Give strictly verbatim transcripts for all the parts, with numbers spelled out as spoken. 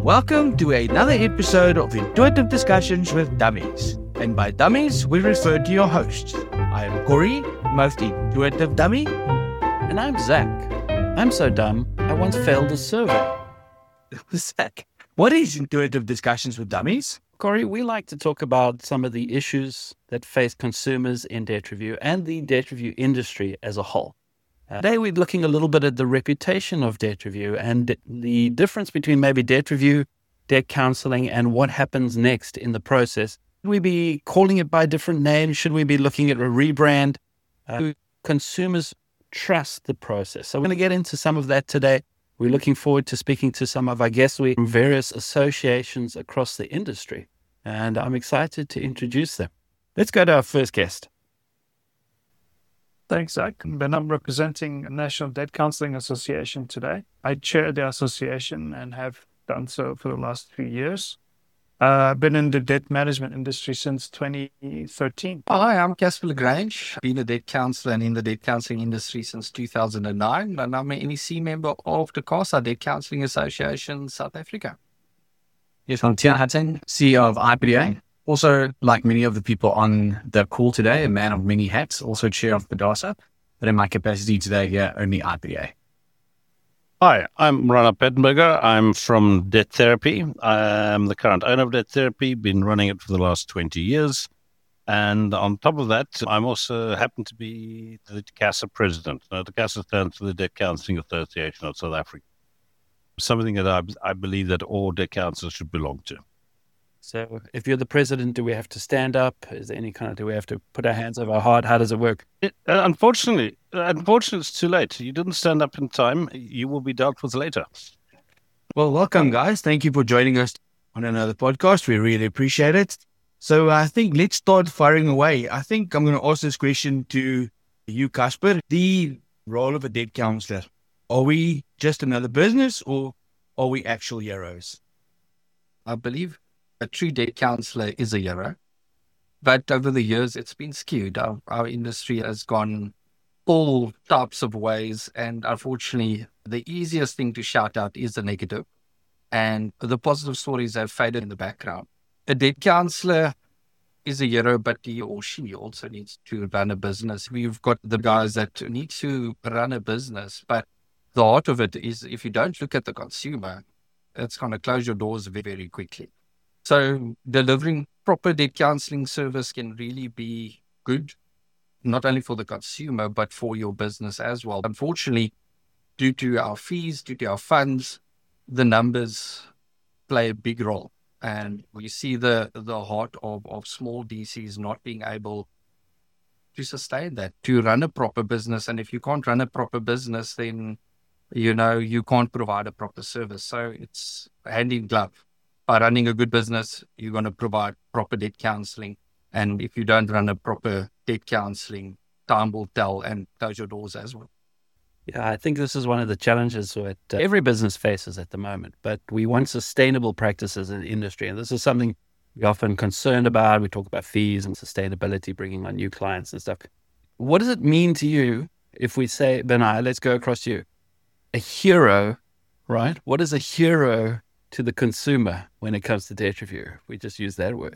Welcome to another episode of Intuitive Discussions with Dummies. And by dummies, we refer to your hosts. I am Corey, most intuitive dummy. And I'm Zach. I'm so dumb, I once failed a survey. Zach, what is Intuitive Discussions with Dummies? Corey, we like to talk about some of the issues that face consumers in debt review and the debt review industry as a whole. Uh, today we're looking a little bit at the reputation of debt review and the difference between maybe debt review, debt counseling, and what happens next in the process. Should we be calling it by different names? Should we be looking at a rebrand? Uh, do consumers trust the process? So we're going to get into some of that today. We're looking forward to speaking to some of our guests from various associations across the industry, and I'm excited to introduce them. Let's go to our first guest. Thanks, Zach. Ben, I'm representing National Debt Counseling Association today. I chair the association and have done so for the last few years. Uh, I've been in the debt management industry since twenty thirteen. Hi, I'm Casper Lagrange. Been a debt counselor and in the debt counselling industry since two thousand nine, and I'm an N E C member of the CASA Debt Counselling Association South Africa. Yes, I'm Tiaan Hutton, C E O of I P D A. Also, like many of the people on the call today, a man of many hats, also chair of PDASA, but in my capacity today here, only I P D A. Hi, I'm Rana Pettenberger. I'm from Debt Therapy. I'm the current owner of Debt Therapy, been running it for the last twenty years. And on top of that, I'm also happen to be the CASA president. Now, the CASA stands for the Debt Counselling Association of South Africa. Something that I, I believe that all debt counselors should belong to. So if you're the president, do we have to stand up? Is there any kind of, do we have to put our hands over our heart? How does it work? It, uh, unfortunately, uh, unfortunately, it's too late. You didn't stand up in time. You will be dealt with later. Well, welcome, guys. Thank you for joining us on another podcast. We really appreciate it. So I think let's start firing away. I think I'm going to ask this question to you, Casper. The role of a debt counselor. Are we just another business or are we actual heroes? I believe a true debt counselor is a hero, but over the years it's been skewed. Our, our industry has gone all types of ways, and unfortunately the easiest thing to shout out is the negative, and the positive stories have faded in the background. A debt counselor is a hero, but he or she also needs to run a business. We've got the guys that need to run a business, but the heart of it is if you don't look at the consumer, it's going to close your doors very, very quickly. So delivering proper debt counseling service can really be good, not only for the consumer, but for your business as well. Unfortunately, due to our fees, due to our funds, the numbers play a big role. And we see the, the heart of, of small D Cs not being able to sustain that, to run a proper business. And if you can't run a proper business, then, you know, you can't provide a proper service. So it's hand in glove. By running a good business, you're going to provide proper debt counseling. And if you don't run a proper debt counseling, time will tell and close your doors as well. Yeah, I think this is one of the challenges that uh, every business faces at the moment. But we want sustainable practices in the industry. And this is something we're often concerned about. We talk about fees and sustainability, bringing on new clients and stuff. What does it mean to you if we say, Benai, let's go across to you, a hero, right? What is a hero to the consumer when it comes to debt review? We just use that word.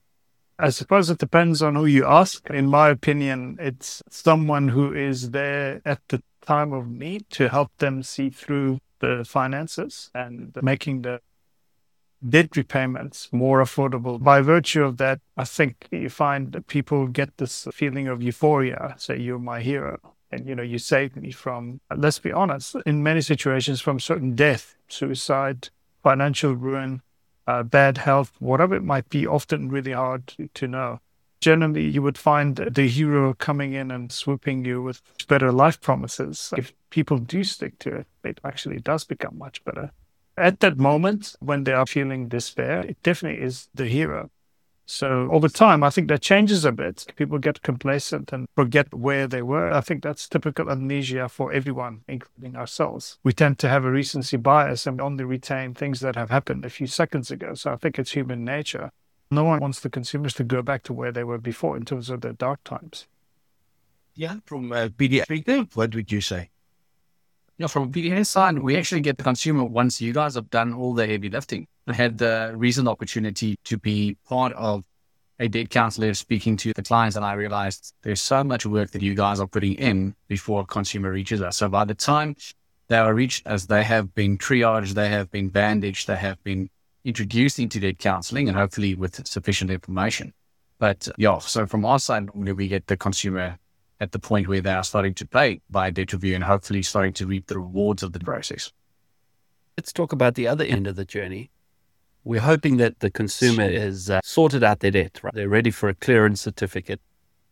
I suppose it depends on who you ask. In my opinion, it's someone who is there at the time of need to help them see through the finances and making the debt repayments more affordable. By virtue of that, I think you find that people get this feeling of euphoria, say, you're my hero. And, you know, you saved me from, let's be honest, in many situations from certain death, suicide, financial ruin, uh, bad health, whatever it might be, often really hard to, to know. Generally, you would find the hero coming in and swooping you with better life promises. If people do stick to it, it actually does become much better. At that moment, when they are feeling despair, it definitely is the hero. So over time, I think that changes a bit. People get complacent and forget where they were. I think that's typical amnesia for everyone, including ourselves. We tend to have a recency bias and only retain things that have happened a few seconds ago. So I think it's human nature. No one wants the consumers to go back to where they were before in terms of their dark times. Yeah, from a P D A perspective, what would you say? know, from a P D A side, we actually get the consumer once you guys have done all the heavy lifting. I had the recent opportunity to be part of a debt counselor speaking to the clients, and I realized there's so much work that you guys are putting in before a consumer reaches us. So by the time they are reached, as they have been triaged, they have been bandaged, they have been introduced into debt counseling, and hopefully with sufficient information. But yeah, so from our side, normally we get the consumer at the point where they are starting to pay by a debt review and hopefully starting to reap the rewards of the process. Let's talk about the other end of the journey. We're hoping that the consumer is uh, sorted out their debt, right? They're ready for a clearance certificate.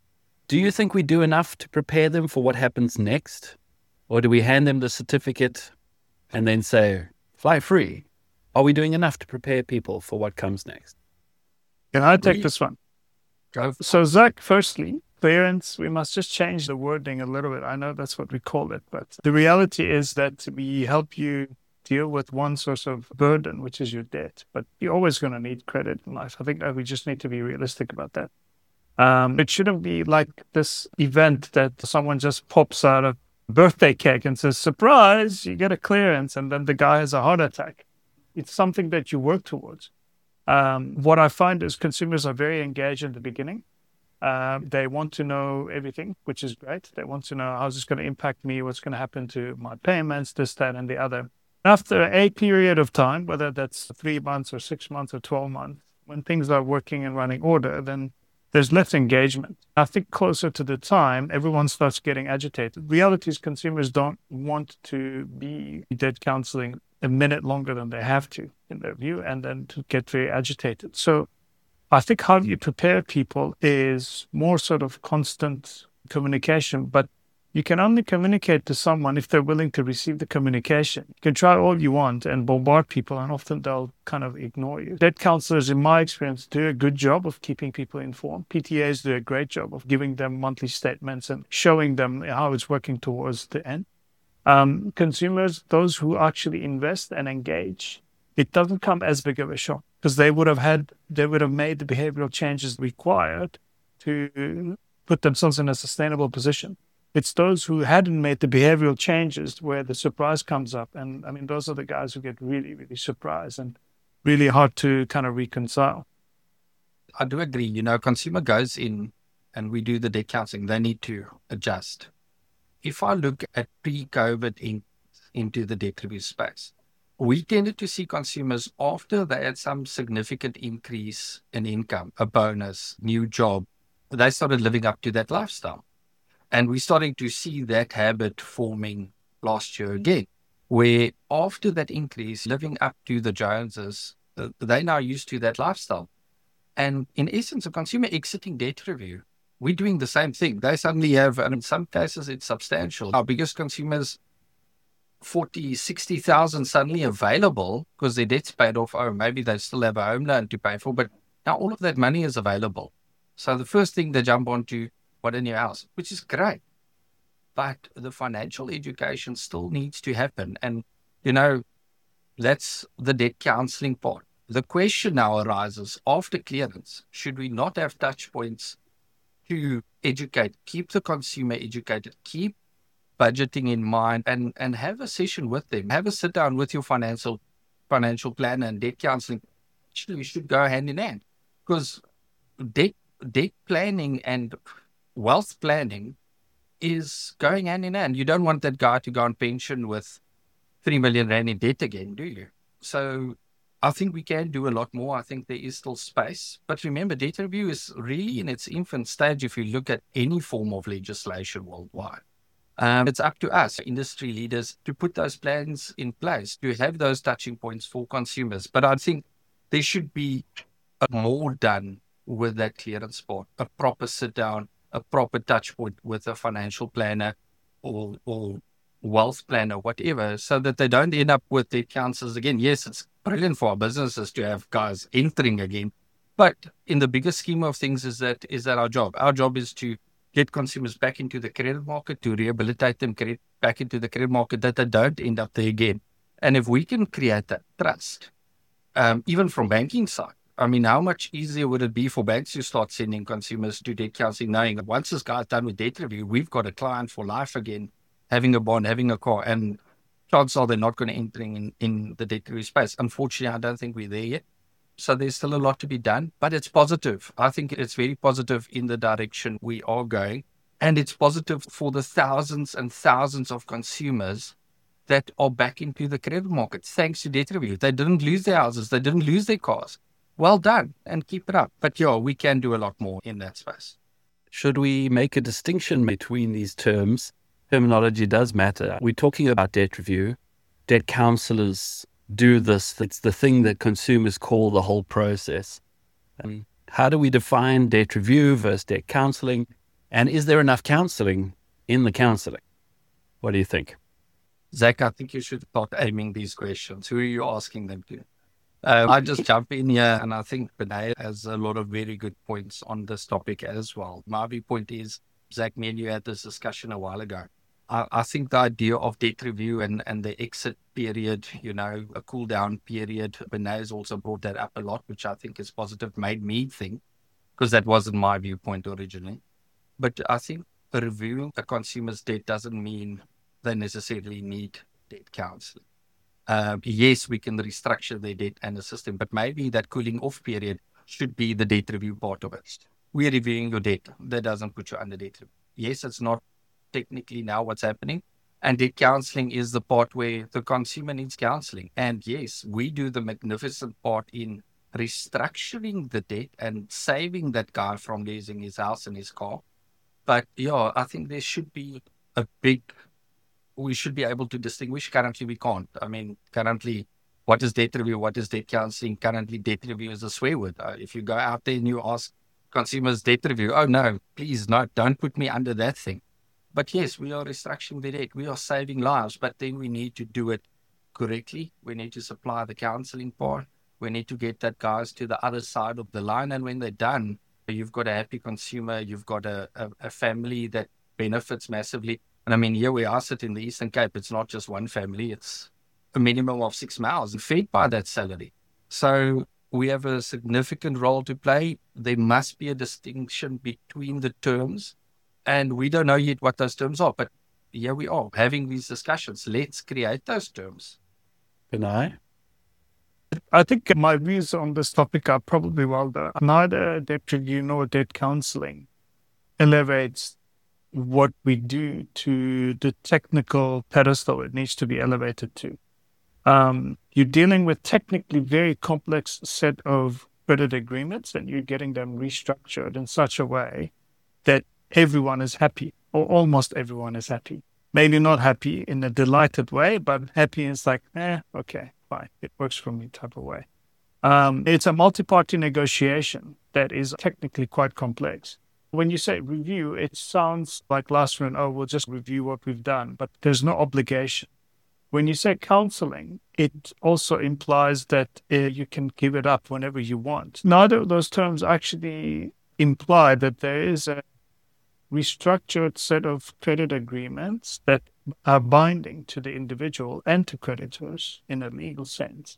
Do you think we do enough to prepare them for what happens next? Or do we hand them the certificate and then say, fly free? Are we doing enough to prepare people for what comes next? Can I take this one? Go. So, Zach, firstly, clearance, we must just change the wording a little bit. I know that's what we call it, but the reality is that we help you deal with one source of burden, which is your debt. But you're always going to need credit in life. I think that we just need to be realistic about that. Um, it shouldn't be like this event that someone just pops out of birthday cake and says, surprise, you get a clearance, and then the guy has a heart attack. It's something that you work towards. Um, what I find is consumers are very engaged in the beginning. Uh, they want to know everything, which is great. They want to know how's this going to impact me, what's going to happen to my payments, this, that, and the other. After a period of time, whether that's three months or six months or twelve months, when things are working and running order, then there's less engagement. I think closer to the time, everyone starts getting agitated. Reality is consumers don't want to be debt counseling a minute longer than they have to, in their view, and then to get very agitated. So I think how you prepare people is more sort of constant communication, but you can only communicate to someone if they're willing to receive the communication. You can try all you want and bombard people, and often they'll kind of ignore you. Debt counselors, in my experience, do a good job of keeping people informed. P T As do a great job of giving them monthly statements and showing them how it's working towards the end. Um, consumers, those who actually invest and engage, it doesn't come as big of a shock because they would have had, they would have made the behavioral changes required to put themselves in a sustainable position. It's those who hadn't made the behavioral changes where the surprise comes up. And I mean, those are the guys who get really, really surprised and really hard to kind of reconcile. I do agree. You know, consumer goes in and we do the debt counseling. They need to adjust. If I look at pre-COVID in, into the debt review space, we tended to see consumers after they had some significant increase in income, a bonus, new job, they started living up to that lifestyle. And we're starting to see that habit forming last year again, where after that increase, living up to the Joneses, they're now used to that lifestyle. And in essence, a consumer exiting debt review, we're doing the same thing. They suddenly have, and in some cases, it's substantial. Our biggest consumers, forty, sixty thousand suddenly available because their debt's paid off. Oh, maybe they still have a home loan to pay for, but now all of that money is available. So the first thing they jump onto, what in your house, which is great. But the financial education still needs to happen. And, you know, that's the debt counseling part. The question now arises after clearance, should we not have touch points to educate, keep the consumer educated, keep budgeting in mind and, and have a session with them, have a sit down with your financial financial planner and debt counseling. Actually, we should go hand in hand because debt, debt planning and wealth planning is going hand in hand. You don't want that guy to go on pension with three million rand in debt again, do you? So I think we can do a lot more. I think there is still space. But remember, debt review is really in its infant stage if you look at any form of legislation worldwide. Um, it's up to us, industry leaders, to put those plans in place, to have those touching points for consumers. But I think there should be more done with that clearance part, a proper sit down, a proper touch point with a financial planner or, or wealth planner, whatever, so that they don't end up with their counselors again. Yes, it's brilliant for our businesses to have guys entering again, but in the bigger scheme of things, is that is that our job? Our job is to get consumers back into the credit market, to rehabilitate them credit, back into the credit market, that they don't end up there again. And if we can create that trust, um, even from banking side, I mean, how much easier would it be for banks to start sending consumers to debt counseling, knowing that once this guy's done with debt review, we've got a client for life again, having a bond, having a car. And chances are they're not going to enter in, in the debt review space. Unfortunately, I don't think we're there yet. So there's still a lot to be done, but it's positive. I think it's very positive in the direction we are going. And it's positive for the thousands and thousands of consumers that are back into the credit market thanks to debt review. They didn't lose their houses. They didn't lose their cars. Well done, and keep it up. But yeah, we can do a lot more in that space. Should we make a distinction between these terms? Terminology does matter. We're talking about debt review. Debt counselors do this. It's the thing that consumers call the whole process. And how do we define debt review versus debt counseling? And is there enough counseling in the counseling? What do you think? Zach, I think you should start aiming these questions. Who are you asking them to? Um, I just jump in here, and I think Benay has a lot of very good points on this topic as well. My viewpoint is, Zach, me and you had this discussion a while ago. I, I think the idea of debt review and, and the exit period, you know, a cool down period, Benay has also brought that up a lot, which I think is positive, made me think, because that wasn't my viewpoint originally. But I think a review a consumer's debt doesn't mean they necessarily need debt counseling. Uh, yes, we can restructure their debt and assist them, but maybe that cooling off period should be the debt review part of it. We're reviewing your debt. That doesn't put you under debt review. Yes, it's not technically now what's happening. And debt counseling is the part where the consumer needs counseling. And yes, we do the magnificent part in restructuring the debt and saving that guy from losing his house and his car. But yeah, I think there should be a big... we should be able to distinguish. Currently, we can't. I mean, currently, what is debt review? What is debt counseling? Currently, debt review is a swear word. Uh, if you go out there and you ask consumers debt review, oh no, please, no, don't put me under that thing. But yes, we are restructuring the debt. We are saving lives, but then we need to do it correctly. We need to supply the counseling part. We need to get that guys to the other side of the line. And when they're done, you've got a happy consumer. You've got a, a, a family that benefits massively. And I mean, here we are sitting in the Eastern Cape. It's not just one family. It's a minimum of six mouths and fed by that salary. So we have a significant role to play. There must be a distinction between the terms. And we don't know yet what those terms are. But here we are having these discussions. Let's create those terms. Benay? I think my views on this topic are probably well done. Neither debt review nor debt counseling elevates what we do to the technical pedestal it needs to be elevated to. Um, you're dealing with technically very complex set of credit agreements, and you're getting them restructured in such a way that everyone is happy, or almost everyone is happy. Maybe not happy in a delighted way, but happy is like, eh, okay, fine, it works for me type of way. Um, it's a multi-party negotiation that is technically quite complex. When you say review, it sounds like last run, oh, we'll just review what we've done, but there's no obligation. When you say counseling, it also implies that uh, you can give it up whenever you want. Neither of those terms actually imply that there is a restructured set of credit agreements that are binding to the individual and to creditors in a legal sense.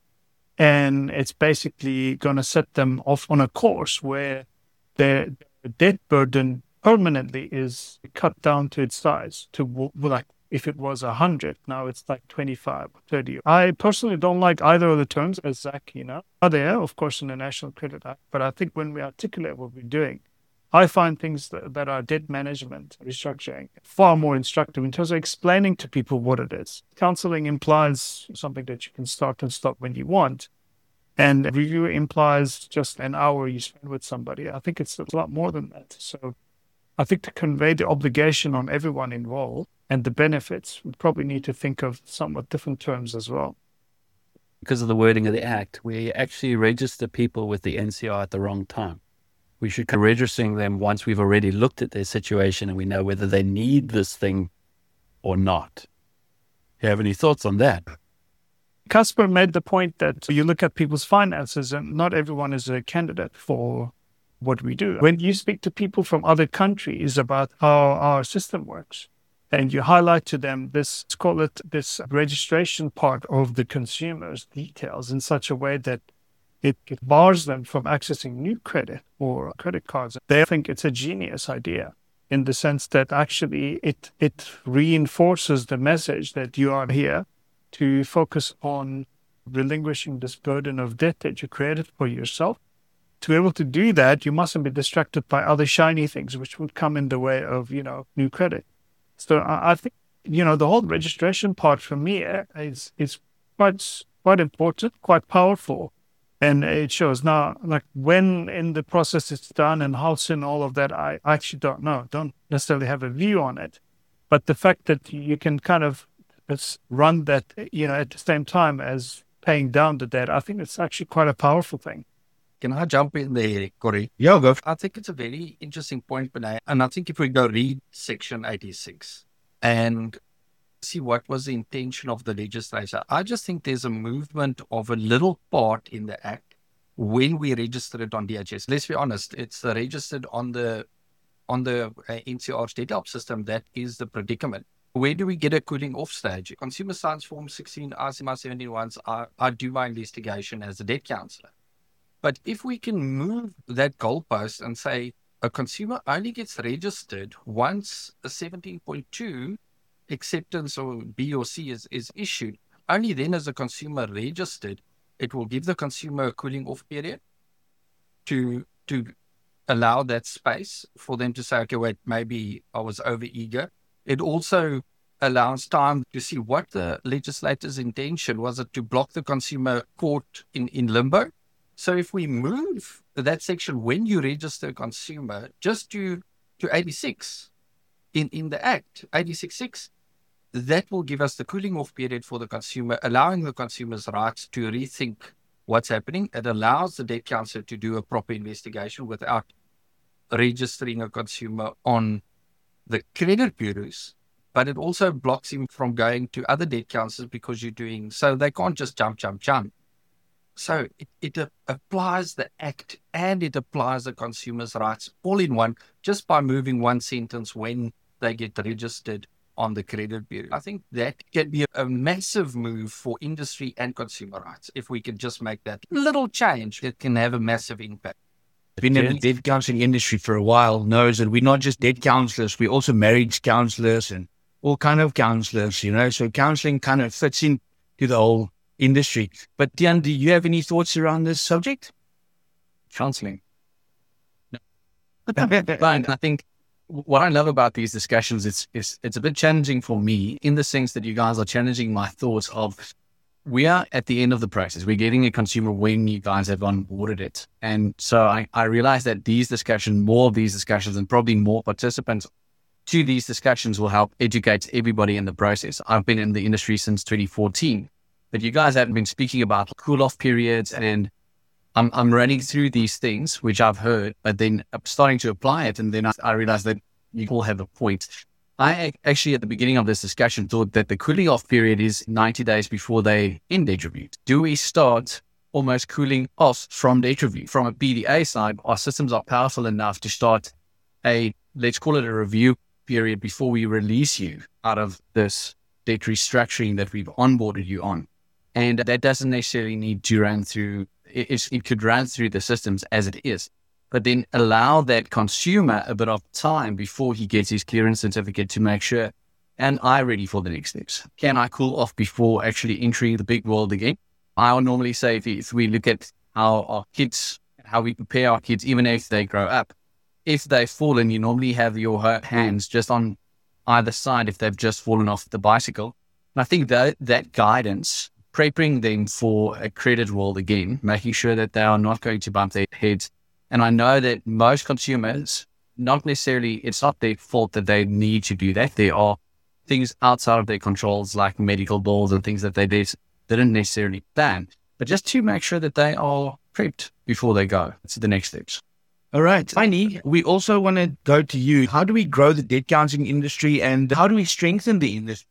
And it's basically going to set them off on a course where their debt burden permanently is cut down to its size, to like if it was one hundred, now it's like twenty-five, thirty. I personally don't like either of the terms, as Zach, you know, are there, of course, in the National Credit Act. But I think when we articulate what we're doing, I find things that, that are debt management, restructuring, far more instructive in terms of explaining to people what it is. Counseling implies something that you can start and stop when you want. And review implies just an hour you spend with somebody. I think it's a lot more than that. So I think to convey the obligation on everyone involved and the benefits, we probably need to think of somewhat different terms as well. Because of the wording of the Act, we actually register people with the N C R at the wrong time. We should be registering them once we've already looked at their situation and we know whether they need this thing or not. Do you have any thoughts on that? Casper made the point that you look at people's finances and not everyone is a candidate for what we do. When you speak to people from other countries about how our system works, and you highlight to them this, let's call it this registration part of the consumer's details in such a way that it, it bars them from accessing new credit or credit cards, they think it's a genius idea in the sense that actually it it reinforces the message that you are here to focus on relinquishing this burden of debt that you created for yourself. To be able to do that, you mustn't be distracted by other shiny things which would come in the way of, you know, new credit. So I, I think, you know, the whole registration part for me is is quite quite important, quite powerful. And it shows now, like when in the process it's done and how soon all of that, I actually don't know, don't necessarily have a view on it. But the fact that you can kind of run that, you know, at the same time as paying down the debt, I think it's actually quite a powerful thing. Can I jump in there, Corey? Yeah, go. I think it's a very interesting point, Benay. And I think if we go read Section eighty-six and see what was the intention of the legislature, I just think there's a movement of a little part in the Act when we register it on D H S. Let's be honest, it's registered on the on the uh, N C R's debt help system. That is the predicament. Where do we get a cooling off stage? Consumer Science Form sixteen, I C M I seventy-one, I, I do my investigation as a debt counsellor. But if we can move that goalpost and say a consumer only gets registered once a seventeen point two acceptance or B or C is, is issued, only then as a consumer registered, it will give the consumer a cooling off period to to allow that space for them to say, okay, wait, maybe I was over eager. It also allows time to see what the legislator's intention was. It to block the consumer caught in, in limbo. So if we move that section when you register a consumer just to, to eighty-six in, in the Act, eighty-six point six, that will give us the cooling off period for the consumer, allowing the consumer's rights to rethink what's happening. It allows the debt counsellor to do a proper investigation without registering a consumer on the credit bureaus, but it also blocks him from going to other debt counsellors because you're doing, so they can't just jump, jump, jump. So it, it uh, applies the Act and it applies the consumer's rights all in one, just by moving one sentence when they get registered on the credit bureau. I think that can be a, a massive move for industry and consumer rights. If we can just make that little change, it can have a massive impact. Been in the debt counselling industry for a while knows that we're not just debt counsellors, we're also marriage counsellors and all kind of counsellors, you know, so counselling kind of fits into the whole industry. But Tiaan, do you have any thoughts around this subject? Counselling. No. But I think what I love about these discussions is it's, it's a bit challenging for me in the sense that you guys are challenging my thoughts of we are at the end of the process. We're getting a consumer when you guys have onboarded it. And so I, I realize that these discussions, more of these discussions and probably more participants to these discussions will help educate everybody in the process. I've been in the industry since twenty fourteen, but you guys haven't been speaking about cool off periods, and I'm, I'm running through these things, which I've heard, but then I'm starting to apply it. And then I, I realized that you all have a point. I actually, at the beginning of this discussion, thought that the cooling off period is ninety days before they end debt review. Do we start almost cooling off from debt review? From a B D A side, our systems are powerful enough to start a, let's call it a review period before we release you out of this debt restructuring that we've onboarded you on. And that doesn't necessarily need to run through, it, it could run through the systems as it is. But then allow that consumer a bit of time before he gets his clearance certificate to make sure, am I ready for the next steps? Can I cool off before actually entering the big world again? I would normally say if, if we look at how our kids, how we prepare our kids, even if they grow up, if they've fallen, you normally have your hands just on either side if they've just fallen off the bicycle. And I think that that guidance, preparing them for a credit world again, making sure that they are not going to bump their heads. And I know that most consumers, not necessarily, it's not their fault that they need to do that. There are things outside of their controls like medical bills and things that they did, didn't necessarily plan. But just to make sure that they are prepped before they go to the next steps. All right. Finally, we also want to go to you. How do we grow the debt counselling industry and how do we strengthen the industry?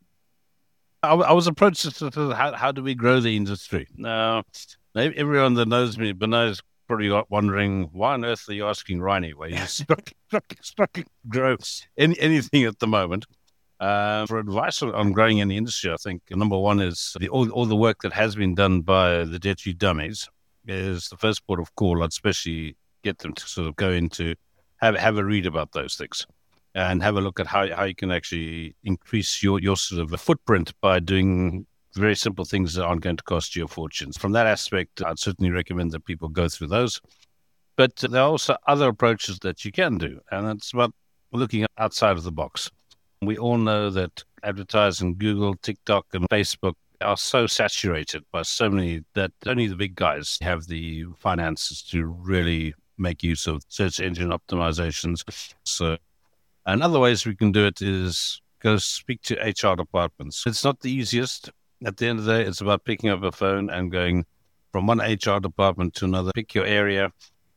I, I was approached to, to how, how do we grow the industry? Now, everyone that knows me, Benay is probably wondering, why on earth are you asking Ronnie where you're struggling, struggling, struggling to grow any, anything at the moment? Uh, for advice on, on growing in the industry, I think number one is the, all, all the work that has been done by the debt review dummies is the first port of call. I'd especially get them to sort of go into, have have a read about those things and have a look at how, how you can actually increase your, your sort of footprint by doing very simple things that aren't going to cost you a fortune. From that aspect, I'd certainly recommend that people go through those. But there are also other approaches that you can do, and it's about looking outside of the box. We all know that advertising, Google, TikTok, and Facebook are so saturated by so many that only the big guys have the finances to really make use of search engine optimizations. So another ways we can do it is go speak to H R departments. It's not the easiest. At the end of the day, it's about picking up a phone and going from one H R department to another, pick your area,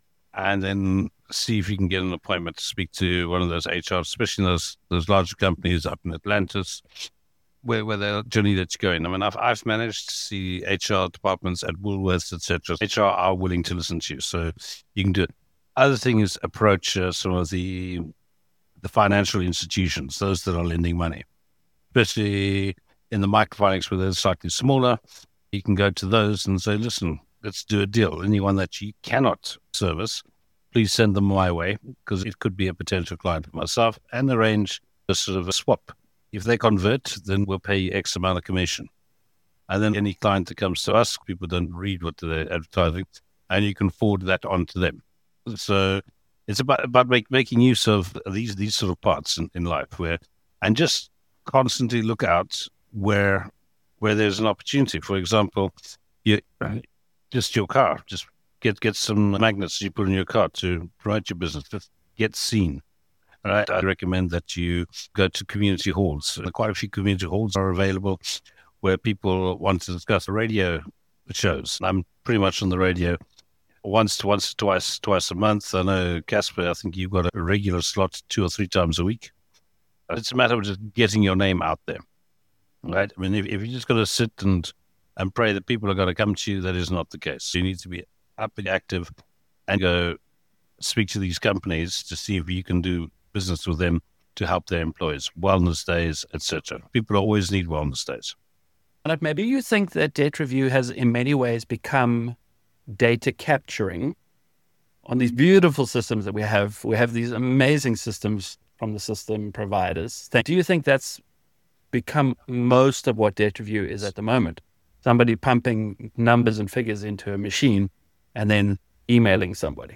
and then see if you can get an appointment to speak to one of those H R, especially those those larger companies up in Atlantis, where where they're journey that you're going. I mean, I've I've managed to see H R departments at Woolworths, et cetera. H R are willing to listen to you, so you can do it. Other thing is approach uh, some of the the financial institutions, those that are lending money, especially in the microfinance where they're slightly smaller. You can go to those and say, listen, let's do a deal. Anyone that you cannot service, please send them my way, because it could be a potential client for myself, and arrange a sort of a swap. If they convert, then we'll pay you X amount of commission. And then any client that comes to us, people don't read what they're advertising, and you can forward that on to them. So it's about about make, making use of these these sort of parts in, in life, where and just constantly look out where where there's an opportunity. For example, you just your car, just get get some magnets you put in your car to promote your business. Just get seen. Right, I recommend that you go to community halls. Quite a few community halls are available where people want to discuss radio shows. I'm pretty much on the radio once, once, twice, twice a month. I know, Casper, I think you've got a regular slot two or three times a week. It's a matter of just getting your name out there, right? I mean, if, if you're just going to sit and, and pray that people are going to come to you, that is not the case. You need to be up and active and go speak to these companies to see if you can do business with them to help their employees, wellness days, et cetera. People always need wellness days. And maybe you think that Debt Review has in many ways become data capturing on these beautiful systems that we have. We have these amazing systems from the system providers. Do you think that's become most of what Debt Review is at the moment? Somebody pumping numbers and figures into a machine and then emailing somebody.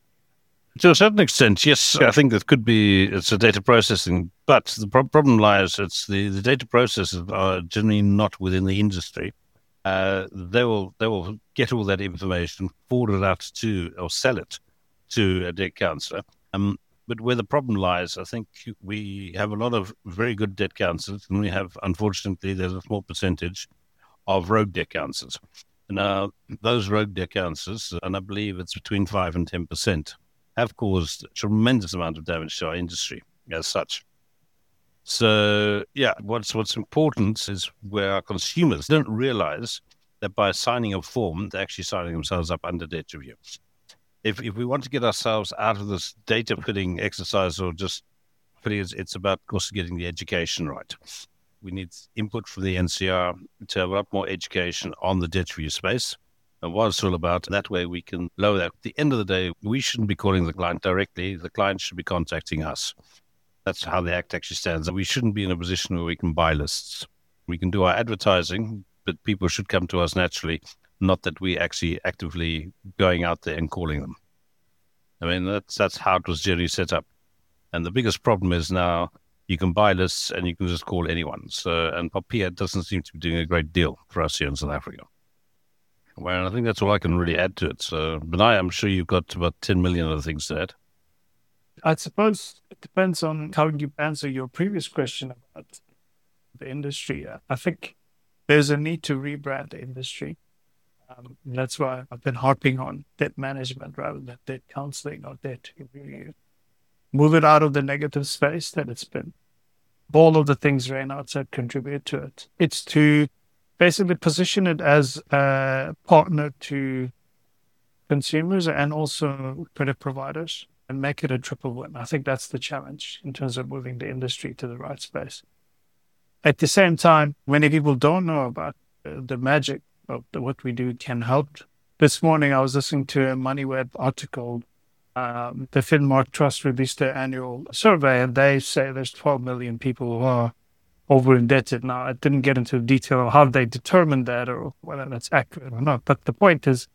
To a certain extent, yes, I think that could be, it's a data processing, but the pro- problem lies, it's the, the data processors are generally not within the industry. Uh, they will they will get all that information, forward it out to, or sell it to a debt counselor. Um, but where the problem lies, I think we have a lot of very good debt counselors, and we have, unfortunately, there's a small percentage of rogue debt counselors. Now, those rogue debt counselors, and I believe it's between five and ten percent, have caused a tremendous amount of damage to our industry as such. So, yeah, what's what's important is where our consumers don't realize that by signing a form, they're actually signing themselves up under Debt Review. If if we want to get ourselves out of this data putting exercise or just putting it, it's about, of course, getting the education right. We need input from the N C R to have a lot more education on the Debt Review space. And what it's all about, that way we can lower that. At the end of the day, we shouldn't be calling the client directly. The client should be contacting us. That's how the Act actually stands. We shouldn't be in a position where we can buy lists. We can do our advertising, but people should come to us naturally, not that we actually actively going out there and calling them. I mean, that's that's how it was generally set up. And the biggest problem is now you can buy lists and you can just call anyone. So, and Popia doesn't seem to be doing a great deal for us here in South Africa. Well, I think that's all I can really add to it. So, Benai, I'm sure you've got about ten million other things to add. I suppose it depends on how you answer your previous question about the industry. I think there's a need to rebrand the industry. Um, that's why I've been harping on debt management rather than debt counseling or debt review. Move it out of the negative space that it's been. All of the things Reinout said contribute to it. It's to basically position it as a partner to consumers and also credit providers and make it a triple win. I think that's the challenge in terms of moving the industry to the right space. At the same time, many people don't know about uh, the magic of the, what we do can help. This morning, I was listening to a MoneyWeb article. Um, the Finmark Trust released their annual survey, and they say there's twelve million people who are over indebted. Now, I didn't get into detail of how they determined that or whether that's accurate or not. But the point is,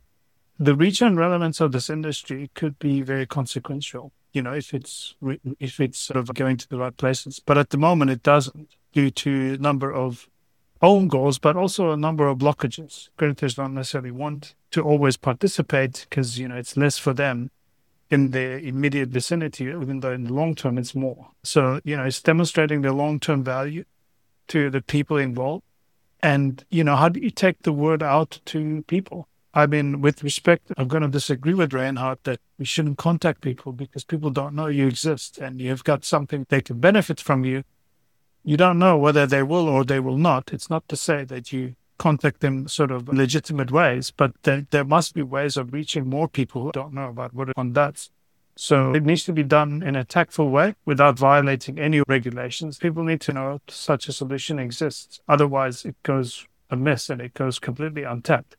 the reach and relevance of this industry could be very consequential, you know, if it's if it's sort of going to the right places. But at the moment, it doesn't, due to a number of own goals, but also a number of blockages. Creditors don't necessarily want to always participate because, you know, it's less for them in the immediate vicinity, even though in the long term it's more. So, you know, it's demonstrating the long-term value to the people involved. And, you know, how do you take the word out to people? I mean, with respect, I'm going to disagree with Reinhard that we shouldn't contact people because people don't know you exist and you've got something they can benefit from you. You don't know whether they will or they will not. It's not to say that you contact them sort of legitimate ways, but there, there must be ways of reaching more people who don't know about what one does. So it needs to be done in a tactful way without violating any regulations. People need to know such a solution exists. Otherwise, it goes amiss and it goes completely untapped.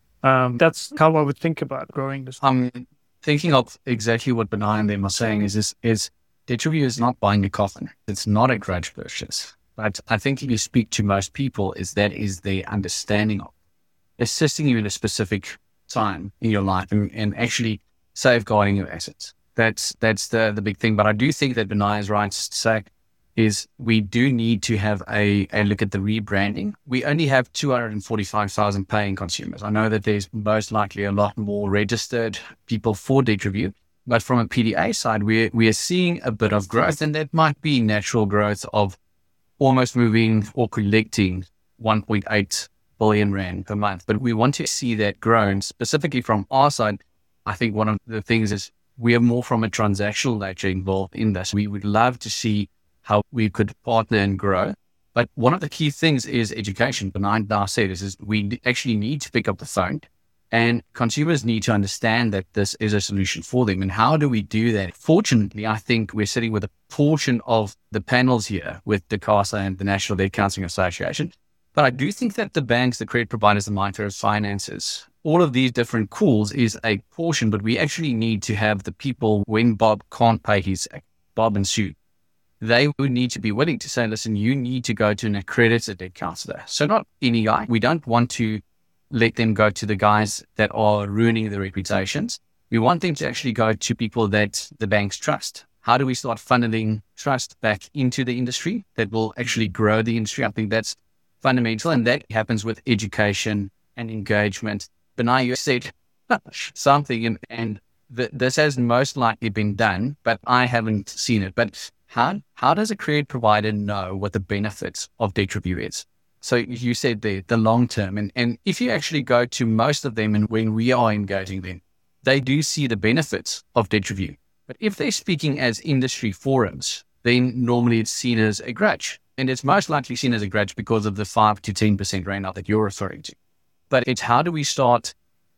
Um, that's how I would think about growing this. I'm thinking of exactly what Benai and them are saying is, is, is debt review is not buying a coffin. It's not a grudge purchase. But I think if you speak to most people, is that is their understanding of assisting you in a specific time in your life and, and actually safeguarding your assets. That's that's the, the big thing. But I do think that Benai is right to say is we do need to have a, a look at the rebranding. We only have two hundred forty-five thousand paying consumers. I know that there's most likely a lot more registered people for debt review, but from a P D A side, we we are seeing a bit of growth, and that might be natural growth of almost moving or collecting one point eight billion rand per month. But we want to see that grown specifically from our side. I think one of the things is we are more from a transactional nature involved in this. We would love to see how we could partner and grow. But one of the key things is education. Benai now said is, is we actually need to pick up the phone and consumers need to understand that this is a solution for them. And how do we do that? Fortunately, I think we're sitting with a portion of the panels here with DACASA and the National Debt Counseling Association. But I do think that the banks, the credit providers, the microfinances, all of these different calls is a portion, but we actually need to have the people when Bob can't pay his Bob and Sue. They would need to be willing to say, listen, you need to go to an accredited debt counselor. So not any guy. We don't want to let them go to the guys that are ruining their reputations. We want them to actually go to people that the banks trust. How do we start funneling trust back into the industry that will actually grow the industry? I think that's fundamental. And that happens with education and engagement. Benai, you said something, and, and th- this has most likely been done, but I haven't seen it. But how how does a credit provider know what the benefits of debt review is? So you said the the long term, and, and if you actually go to most of them, and when we are engaging them, they do see the benefits of debt review. But if they're speaking as industry forums, then normally it's seen as a grudge. And it's most likely seen as a grudge because of the five to ten percent range that you're referring to. But it's how do we start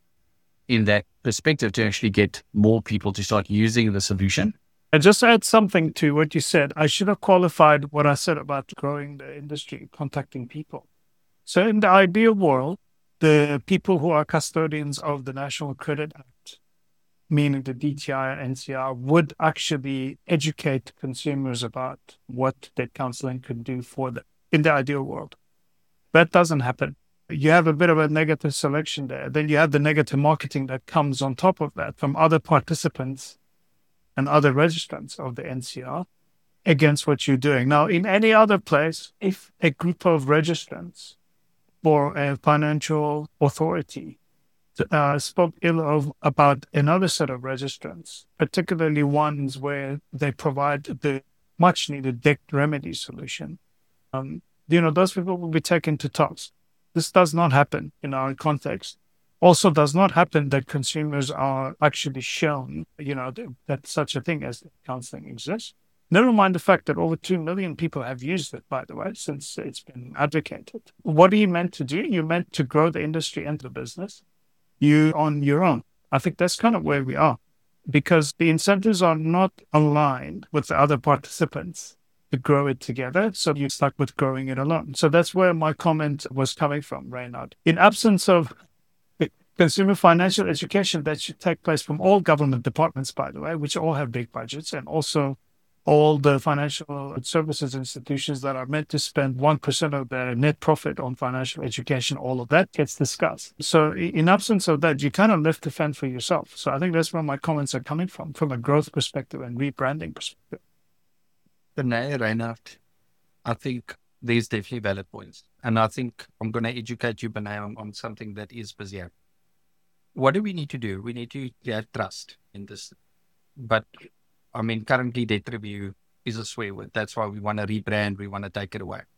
in that perspective to actually get more people to start using the solution? And just to add something to what you said, I should have qualified what I said about growing the industry, contacting people. So in the ideal world, the people who are custodians of the National Credit Act, meaning the D T I and N C R, would actually educate consumers about what debt counseling could do for them in the ideal world. That doesn't happen. You have a bit of a negative selection there. Then you have the negative marketing that comes on top of that from other participants and other registrants of the N C R against what you're doing. Now, in any other place, if a group of registrants or a financial authority uh, spoke ill of about another set of registrants, particularly ones where they provide the much-needed debt remedy solution, um, you know, those people will be taken to task. This does not happen in our context. Also does not happen that consumers are actually shown, you know, th- that such a thing as counseling exists. Never mind the fact that over two million people have used it, by the way, since it's been advocated. What are you meant to do? You're meant to grow the industry and the business. You on your own. I think that's kind of where we are, because the incentives are not aligned with the other participants to grow it together. So you're stuck with growing it alone. So that's where my comment was coming from, Reinhard. In absence of consumer financial education that should take place from all government departments, by the way, which all have big budgets, and also all the financial services institutions that are meant to spend one percent of their net profit on financial education, all of that gets discussed. So in absence of that, you kind of lift the fence for yourself. So I think that's where my comments are coming from, from a growth perspective and rebranding perspective. Benay, Reinhard, I think there's definitely valid points. And I think I'm going to educate you, Benay, on, on something that is busy. What do we need to do? We need to create trust in this. But I mean, currently debt review is a swear word. That's why we want to rebrand. We want to take it away.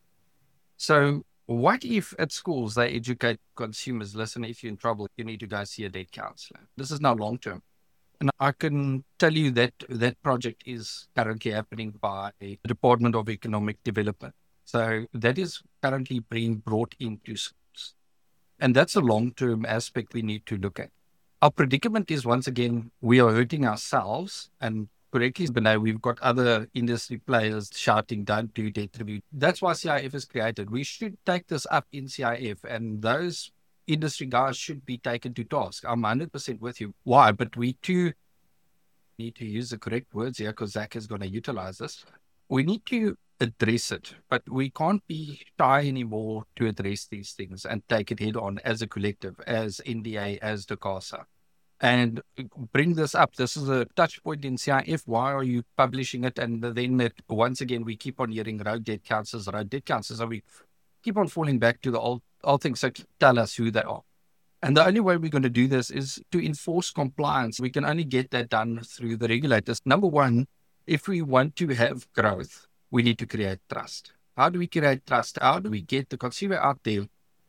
So what if at schools they educate consumers, listen, if you're in trouble, you need to go see a debt counselor. This is now long term. And I can tell you that that project is currently happening by the Department of Economic Development. So that is currently being brought into schools. And that's a long-term aspect we need to look at. Our predicament is, once again, we are hurting ourselves. And correctly, Benay, we've got other industry players shouting, don't do debt review. That's why C I F is created. We should take this up in C I F, and those industry guys should be taken to task. I'm one hundred percent with you. Why? But we too need to use the correct words here, because Zach is going to utilize this. We need to address it, but we can't be shy anymore to address these things and take it head on as a collective, as N D A, as DECASA. And bring this up. This is a touch point in C I F. Why are you publishing it? And then it, once again, we keep on hearing road debt counsellors, road debt counsellors. So we keep on falling back to the old, old things. So tell us who they are. And the only way we're going to do this is to enforce compliance. We can only get that done through the regulators. Number one, if we want to have growth, we need to create trust. How do we create trust? How do we get the consumer out there?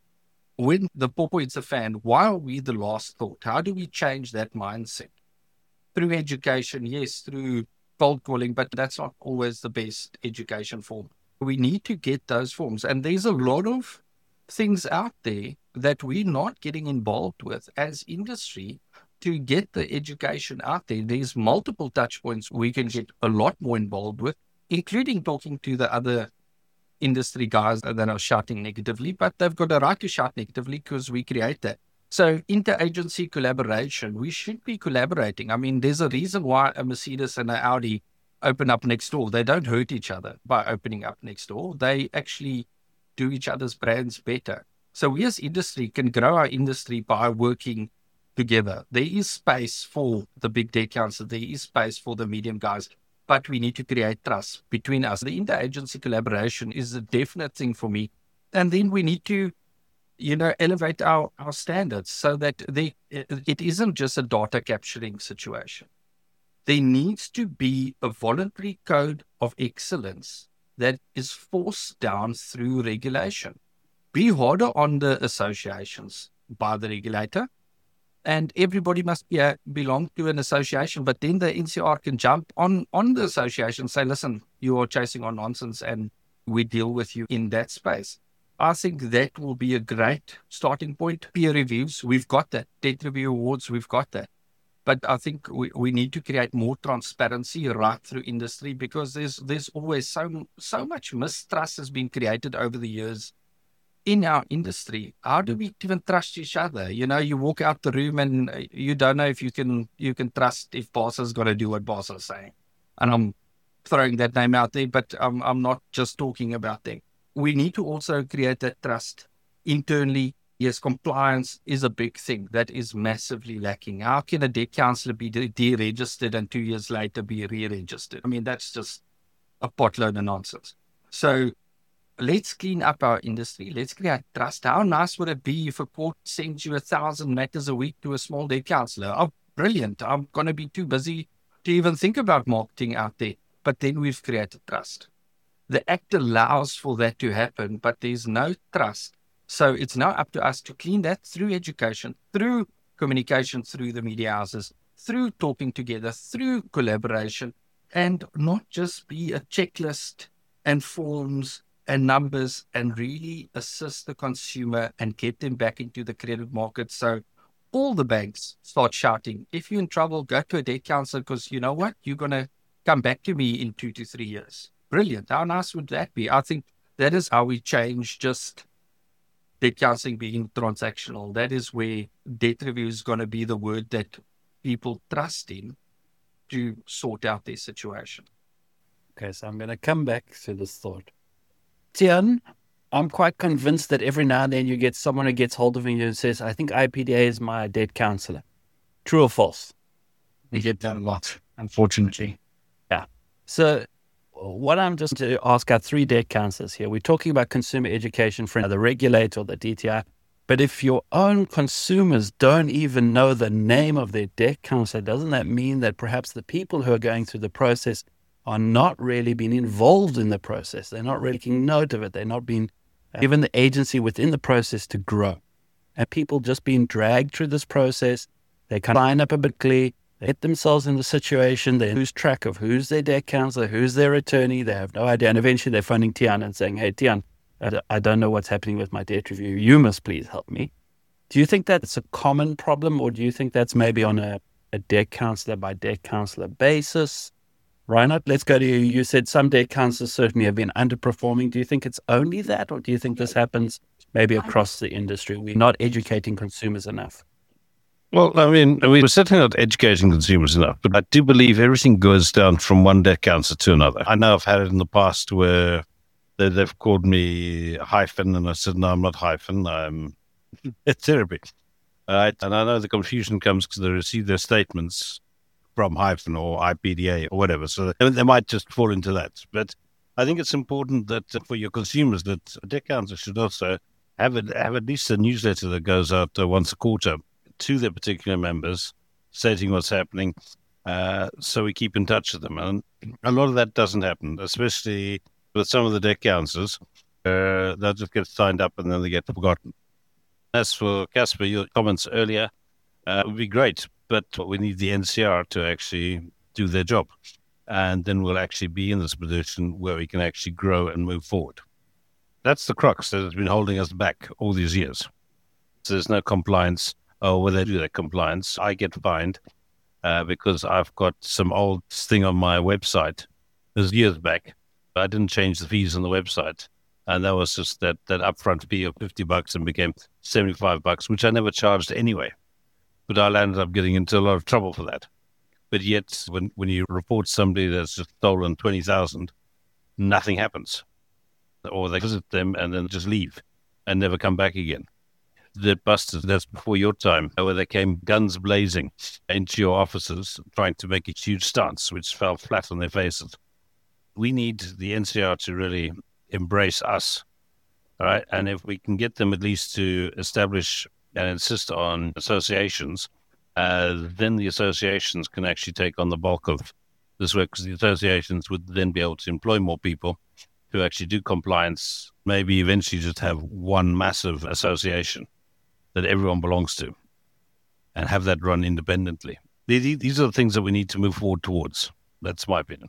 When the popo hits the fan, why are we the last thought? How do we change that mindset? Through education, yes, through cold calling, but that's not always the best education form. We need to get those forms. And there's a lot of things out there that we're not getting involved with as industry to get the education out there. There's multiple touch points we can get a lot more involved with, including talking to the other industry guys that are shouting negatively, but they've got a right to shout negatively because we create that. So interagency collaboration, we should be collaborating. I mean, there's a reason why a Mercedes and an Audi open up next door. They don't hurt each other by opening up next door. They actually do each other's brands better. So we as industry can grow our industry by working together. There is space for the big debt counsellor. There is space for the medium guys. But we need to create trust between us. The interagency collaboration is a definite thing for me. And then we need to, you know, elevate our, our standards so that they, it isn't just a data capturing situation. There needs to be a voluntary code of excellence that is forced down through regulation. Be harder on the associations by the regulator. And everybody must be a, belong to an association, but then the N C R can jump on, on the association and say, listen, you are chasing on nonsense and we deal with you in that space. I think that will be a great starting point. Peer reviews, we've got that. Debt review awards, we've got that. But I think we, we need to create more transparency right through industry, because there's there's always so, so much mistrust has been created over the years in our industry. How do we even trust each other? You know, you walk out the room and you don't know if you can you can trust if boss is going to do what boss is saying. And I'm throwing that name out there, but I'm, I'm not just talking about them. We need to also create that trust internally. Yes, compliance is a big thing that is massively lacking. How can a debt counsellor be de- deregistered and two years later be re-registered? I mean, that's just a potload of nonsense. So let's clean up our industry. Let's create trust. How nice would it be if a court sends you a thousand matters a week to a small debt counsellor? Oh, brilliant. I'm going to be too busy to even think about marketing out there. But then we've created trust. The Act allows for that to happen, but there's no trust. So it's now up to us to clean that through education, through communication, through the media houses, through talking together, through collaboration, and not just be a checklist and forms and numbers, and really assist the consumer and get them back into the credit market. So all the banks start shouting, if you're in trouble, go to a debt counsellor, because you know what? You're going to come back to me in two to three years. Brilliant. How nice would that be? I think that is how we change just debt counselling being transactional. That is where debt review is going to be the word that people trust in to sort out their situation. Okay, so I'm going to come back to this thought. Tian, I'm quite convinced that every now and then you get someone who gets hold of you and says, I think I P D A is my debt counselor. True or false? We get that a lot, unfortunately. Yeah. So what I'm just to ask our three debt counselors here, we're talking about consumer education for the regulator or the D T I. But if your own consumers don't even know the name of their debt counselor, doesn't that mean that perhaps the people who are going through the process are not really being involved in the process? They're not really taking note of it. They're not being given the agency within the process to grow. And people just being dragged through this process, they kind of line up a bit clear, they hit themselves in the situation, they lose track of who's their debt counselor, who's their attorney, they have no idea. And eventually they're phoning Tian and saying, hey, Tian, I don't know what's happening with my debt review. You must please help me. Do you think that's a common problem, or do you think that's maybe on a, a debt counselor by debt counselor basis? Reinhard, let's go to you. You said some debt counselors certainly have been underperforming. Do you think it's only that, or do you think this happens maybe across the industry? We're not educating consumers enough. Well, I mean, we're certainly not educating consumers enough, but I do believe everything goes down from one debt counselor to another. I know I've had it in the past where they, they've called me hyphen, and I said, no, I'm not hyphen, I'm debt therapy. All right? And I know the confusion comes because they receive their statements from hyphen or I P D A or whatever. So they, they might just fall into that. But I think it's important that uh, for your consumers that a debt counselor should also have, a, have at least a newsletter that goes out uh, once a quarter to their particular members, stating what's happening, uh, so we keep in touch with them. And a lot of that doesn't happen, especially with some of the debt counselors. Uh, they'll just get signed up and then they get forgotten. As for Casper, your comments earlier uh, would be great, but we need the N C R to actually do their job. And then we'll actually be in this position where we can actually grow and move forward. That's the crux that has been holding us back all these years. So there's no compliance. Oh, when they do that compliance, I get fined uh, because I've got some old thing on my website. This was years back. I didn't change the fees on the website. And that was just that, that upfront fee of fifty bucks and became seventy-five bucks, which I never charged anyway. But I ended up getting into a lot of trouble for that. But yet, when, when you report somebody that's just stolen twenty thousand, nothing happens. Or they visit them and then just leave and never come back again. The busters, that's before your time, where they came guns blazing into your offices trying to make a huge stance, which fell flat on their faces. We need the N C R to really embrace us, all right? And if we can get them at least to establish and insist on associations, uh, then the associations can actually take on the bulk of this work, because the associations would then be able to employ more people to actually do compliance, maybe eventually just have one massive association that everyone belongs to and have that run independently. These are the things that we need to move forward towards. That's my opinion.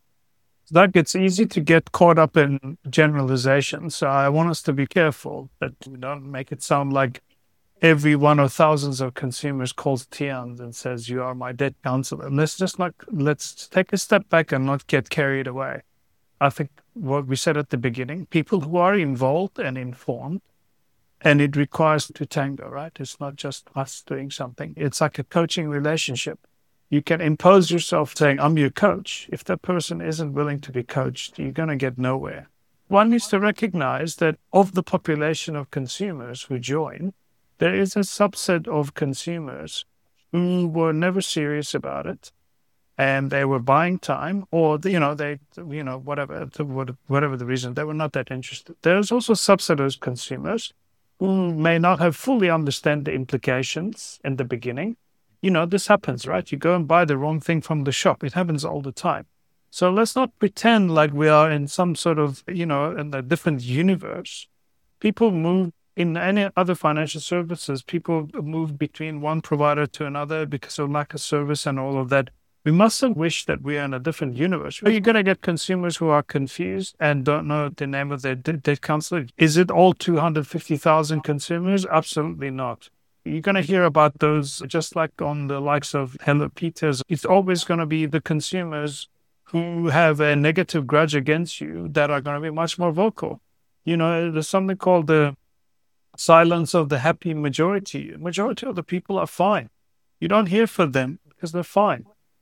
That gets easy to get caught up in generalization. So I want us to be careful that we don't make it sound like every one or thousands of consumers calls Tian and says, you are my debt counselor. Let's just not, let's take a step back and not get carried away. I think what we said at the beginning, people who are involved and informed, and it requires to tango, right? It's not just us doing something. It's like a coaching relationship. You can impose yourself saying, I'm your coach. If that person isn't willing to be coached, you're going to get nowhere. One needs to recognize that of the population of consumers who join, there is a subset of consumers who were never serious about it, and they were buying time, or, you know, they, you know, whatever, whatever the reason, they were not that interested. There's also a subset of consumers who may not have fully understand the implications in the beginning. You know, this happens, right? You go and buy the wrong thing from the shop. It happens all the time. So let's not pretend like we are in some sort of, you know, in a different universe. People move in any other financial services. People move between one provider to another because of lack of service and all of that. We mustn't wish that we are in a different universe. Are you going to get consumers who are confused and don't know the name of their debt counselor? Is it all two hundred fifty thousand consumers? Absolutely not. You're going to hear about those, just like on the likes of Hello Peters. It's always going to be the consumers who have a negative grudge against you that are going to be much more vocal. You know, there's something called the silence of the happy majority. Majority of the people are fine. You don't hear from them because they're fine.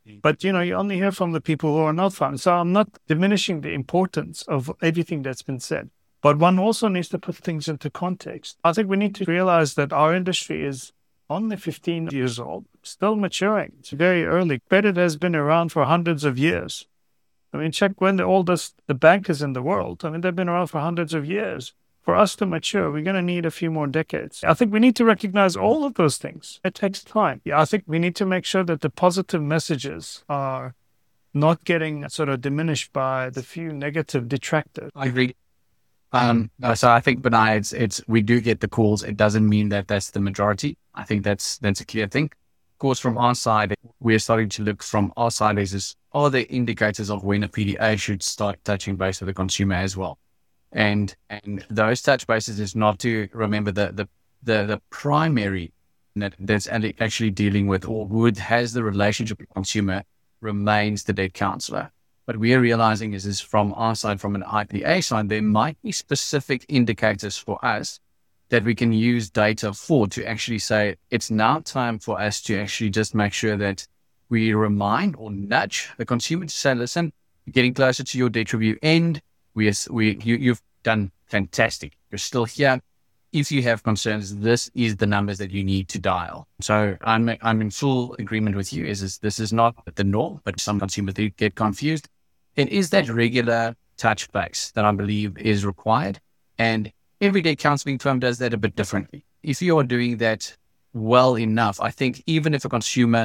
But, you know, you only hear from the people who are not finance. So I'm not diminishing the importance of everything that's been said. But one also needs to put things into context. I think we need to realize that our industry is only fifteen years old, still maturing. It's very early. Credit has been around for hundreds of years. I mean, check when the oldest the bank is in the world. I mean, they've been around for hundreds of years. For us to mature, we're going to need a few more decades. I think we need to recognize all of those things. It takes time. Yeah, I think we need to make sure that the positive messages are not getting sort of diminished by the few negative detractors. I agree. Um, uh, so I think, Benai, it's, it's, we do get the calls. It doesn't mean that that's the majority. I think that's, that's a clear thing. Of course, from our side, we're starting to look from our side as is, are there indicators of when a P D A should start touching base with the consumer as well? And, and those touch bases is not to remember the, the, the, the primary that that's actually dealing with or would has the relationship with the consumer remains the debt counselor. What we are realizing is, is from our side, from an I P A side, there might be specific indicators for us that we can use data for to actually say, it's now time for us to actually just make sure that we remind or nudge the consumer to say, listen, you're getting closer to your debt review end. We, we, you, you've done fantastic. You're still here. If you have concerns, this is the numbers that you need to dial. So I'm I'm in full agreement with you. Is, is this is not the norm, but some consumers do get confused. It is that regular touch base that I believe is required, and every day counseling firm does that a bit differently. If you are doing that well enough, I think even if a consumer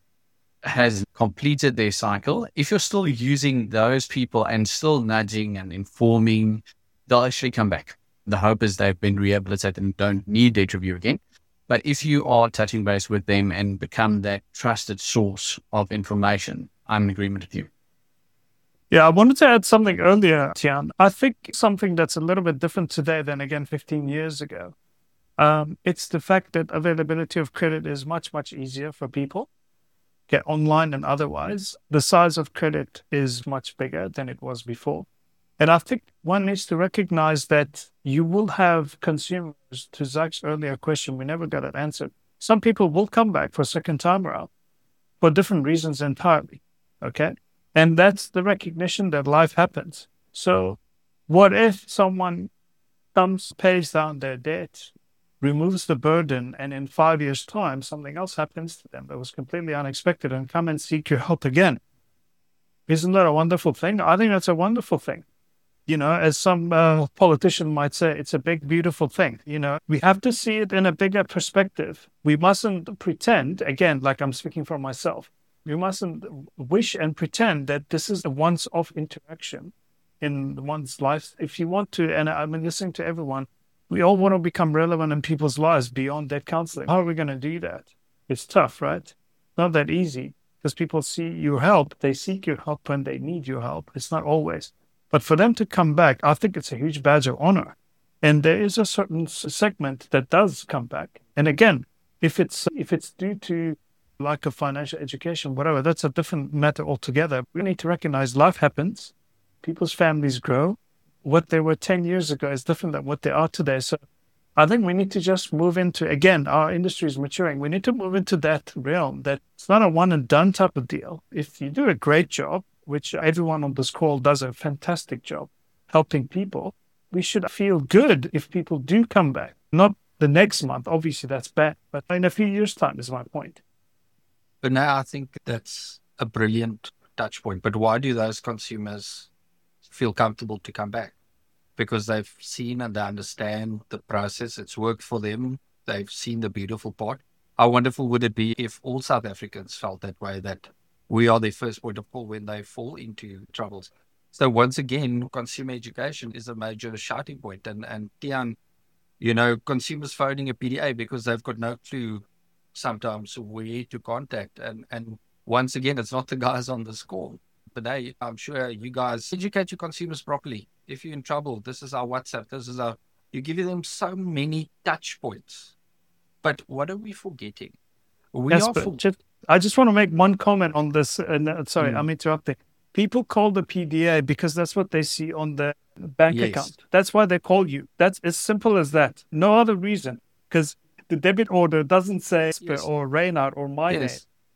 has completed their cycle, if you're still using those people and still nudging and informing, they'll actually come back. The hope is they've been rehabilitated and don't need debt review again. But if you are touching base with them and become that trusted source of information, I'm in agreement with you. Yeah, I wanted to add something earlier, Tiaan. I think something that's a little bit different today than, again, fifteen years ago. Um, it's the fact that availability of credit is much, much easier for people, get online and otherwise. The size of credit is much bigger than it was before. And I think one needs to recognize that you will have consumers, to Zach's earlier question, we never got it answered. Some people will come back for a second time around for different reasons entirely, okay? And that's the recognition that life happens. So what if someone comes, pays down their debt, removes the burden, and in five years' time, something else happens to them that was completely unexpected and come and seek your help again? Isn't that a wonderful thing? I think that's a wonderful thing. You know, as some uh, politician might say, it's a big, beautiful thing. You know, we have to see it in a bigger perspective. We mustn't pretend, again, like I'm speaking for myself, we mustn't wish and pretend that this is a once-off interaction in one's life. If you want to, and I've been listening to everyone, we all want to become relevant in people's lives beyond debt counseling. How are we going to do that? It's tough, right? Not that easy, because people see your help. They seek your help when they need your help. It's not always. But for them to come back, I think it's a huge badge of honor. And there is a certain segment that does come back. And again, if it's if it's due to lack of financial education, whatever, that's a different matter altogether. We need to recognize life happens. People's families grow. What they were ten years ago is different than what they are today. So I think we need to just move into, again, our industry is maturing. We need to move into that realm that it's not a one and done type of deal. If you do a great job, which everyone on this call does a fantastic job helping people, we should feel good if people do come back. Not the next month, obviously that's bad, but in a few years' time is my point. But now I think that's a brilliant touch point. But why do those consumers feel comfortable to come back? Because they've seen and they understand the process. It's worked for them. They've seen the beautiful part. How wonderful would it be if all South Africans felt that way, that we are their first point of call when they fall into troubles? So once again, consumer education is a major shouting point. And, and Tiaan, you know, consumers phoning a P D A because they've got no clue sometimes where to contact. And, and once again, it's not the guys on this call. But hey, I'm sure you guys educate your consumers properly. If you're in trouble, this is our WhatsApp. This is our, you're giving them so many touch points. But what are we forgetting? We yes, are but for- just, I just want to make one comment on this. And uh, sorry, mm. I'm interrupting. People call the P D A because that's what they see on the bank yes. account. That's why they call you. That's as simple as that. No other reason. Because the debit order doesn't say yes. or Reinout or my yes. name.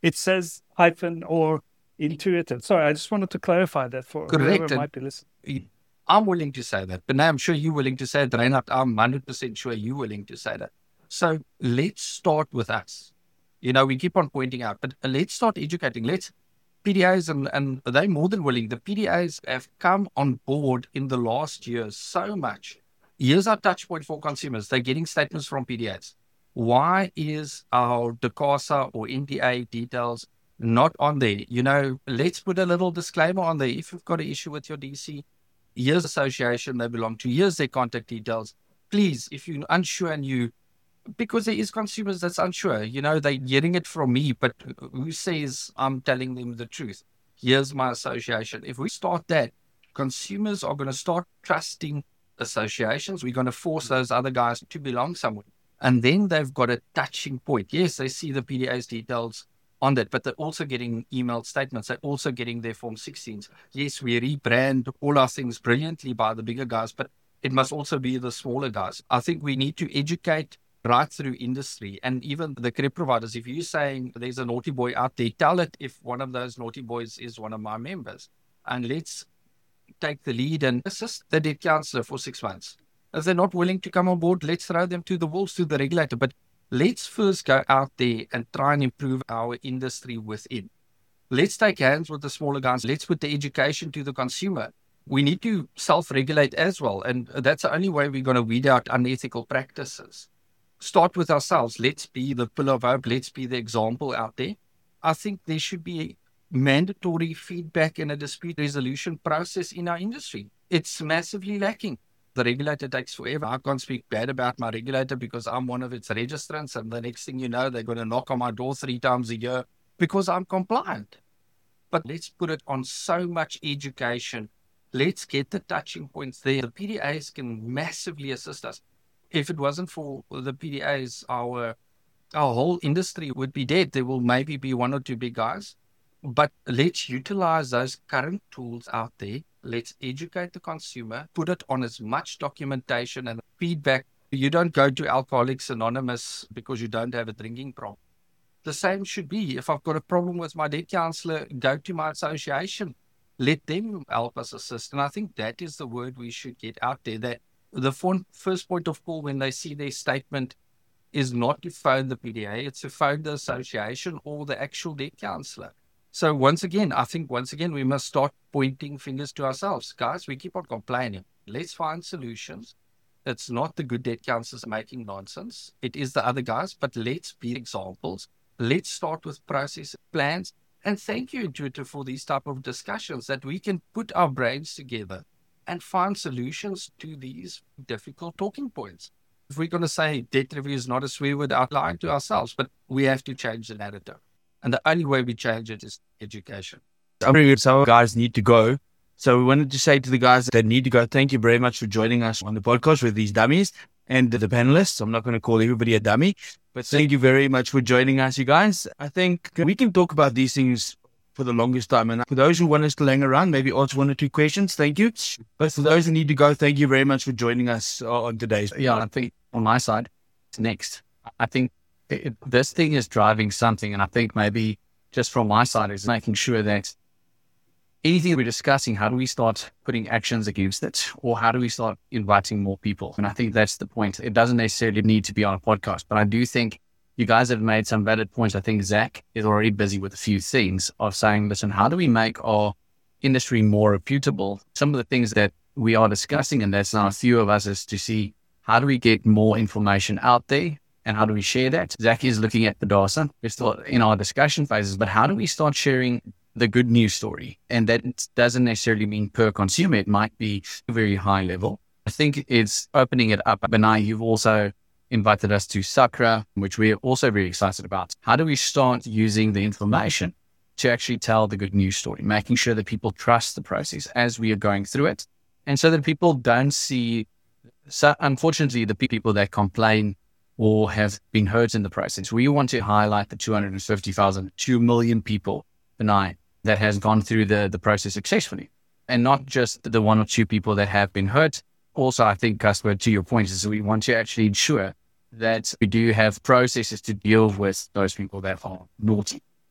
it says hyphen or intuitive. Sorry, I just wanted to clarify that for Correct. whoever might be listening. I'm willing to say that, but now I'm sure you're willing to say it, Reinhard. I'm one hundred percent sure you're willing to say that. So let's start with us. You know, we keep on pointing out, but let's start educating. Let's P D As, and, and they're more than willing. The P D As have come on board in the last year so much. Here's our touch point for consumers. They're getting statements from P D As. Why is our DECASA or N D A details not on there? You know, let's put a little disclaimer on there. If you've got an issue with your D C, here's the association they belong to. Here's their contact details. Please, if you're unsure and you, because there is consumers that's unsure, you know, they're getting it from me, but who says I'm telling them the truth? Here's my association. If we start that, consumers are going to start trusting associations. We're going to force those other guys to belong somewhere. And then they've got a touching point. Yes, they see the P D A's details on that, but they're also getting emailed statements. They're also getting their Form sixteens. Yes, we rebrand all our things brilliantly by the bigger guys, but it must also be the smaller guys. I think we need to educate right through industry and even the credit providers. If you're saying there's a naughty boy out there, tell it if one of those naughty boys is one of my members. And let's take the lead and assist the debt counselor for six months. If they're not willing to come on board, let's throw them to the wolves, to the regulator. But let's first go out there and try and improve our industry within. Let's take hands with the smaller guys. Let's put the education to the consumer. We need to self-regulate as well. And that's the only way we're going to weed out unethical practices. Start with ourselves. Let's be the pillar of hope. Let's be the example out there. I think there should be mandatory feedback and a dispute resolution process in our industry. It's massively lacking. The regulator takes forever. I can't speak bad about my regulator because I'm one of its registrants, and the next thing you know, they're going to knock on my door three times a year because I'm compliant. But let's put it on so much education. Let's get the touching points there. The P D As can massively assist us. If it wasn't for the P D As, our our whole industry would be dead. There will maybe be one or two big guys, but let's utilize those current tools out there. Let's educate the consumer, put it on as much documentation and feedback. You don't go to Alcoholics Anonymous because you don't have a drinking problem. The same should be, if I've got a problem with my debt counselor, go to my association. Let them help us assist. And I think that is the word we should get out there, that the first point of call when they see their statement is not to phone the P D A, it's to phone the association or the actual debt counselor. So once again, I think once again, we must start pointing fingers to ourselves. Guys, we keep on complaining. Let's find solutions. It's not the good debt counselors making nonsense. It is the other guys, but let's be examples. Let's start with process plans. And thank you, Intuitive, for these type of discussions that we can put our brains together and find solutions to these difficult talking points. If we're going to say debt review is not a swear word, out lying to ourselves, but we have to change the narrative. And the only way we change it is education. I'm pretty good. Some guys need to go. So we wanted to say to the guys that need to go, thank you very much for joining us on the podcast with these dummies and the panelists. I'm not going to call everybody a dummy, but thank you very much for joining us, you guys. I think we can talk about these things for the longest time. And for those who want us to hang around, maybe ask one or two questions. Thank you. But for those who need to go, thank you very much for joining us on today's. Yeah, I think on my side, it's next. I think it, this thing is driving something. And I think maybe just from my side is making sure that anything we're discussing, how do we start putting actions against it? Or how do we start inviting more people? And I think that's the point. It doesn't necessarily need to be on a podcast, but I do think you guys have made some valid points. I think Zach is already busy with a few things of saying, listen, how do we make our industry more reputable? Some of the things that we are discussing, and that's now a few of us, is to see how do we get more information out there and how do we share that? Zach is looking at the data. We're still in our discussion phases, but how do we start sharing the good news story? And that doesn't necessarily mean per consumer. It might be very high level. I think it's opening it up. Benai, you've also invited us to Sakra, which we're also very excited about. How do we start using the information to actually tell the good news story, making sure that people trust the process as we are going through it, and so that people don't see, so unfortunately, the people that complain or have been hurt in the process. We want to highlight the two hundred fifty thousand, two million people, Benai, that has gone through the, the process successfully, and not just the one or two people that have been hurt. Also, I think, Casper, to your point, is we want to actually ensure that we do have processes to deal with those people that are naughty.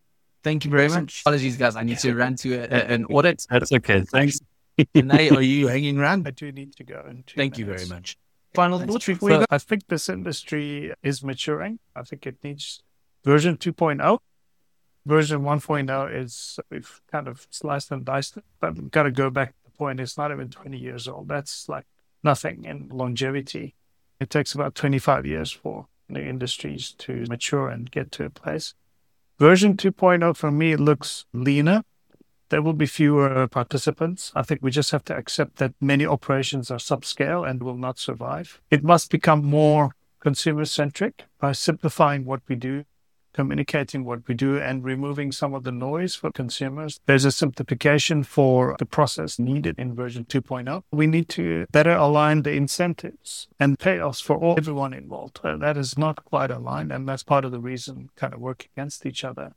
Thank you very much. Apologies, guys. I need to run to a, a, an audit. That's okay. Thanks. Nay, are you hanging around? I do need to go in two Thank you minutes. very much. Final thoughts before So we go? I think this industry is maturing. I think it needs version two point oh. Version one point oh is, we've kind of sliced and diced it, but we've got to go back to the point. It's not even twenty years old. That's like nothing in longevity. It takes about twenty-five years for the industries to mature and get to a place. Version two point oh for me looks leaner. There will be fewer participants. I think we just have to accept that many operations are subscale and will not survive. It must become more consumer-centric by simplifying what we do, communicating what we do, and removing some of the noise for consumers. There's a simplification for the process needed in version two point oh. We need to better align the incentives and payoffs for all everyone involved. Uh, that is not quite aligned, and that's part of the reason kind of work against each other.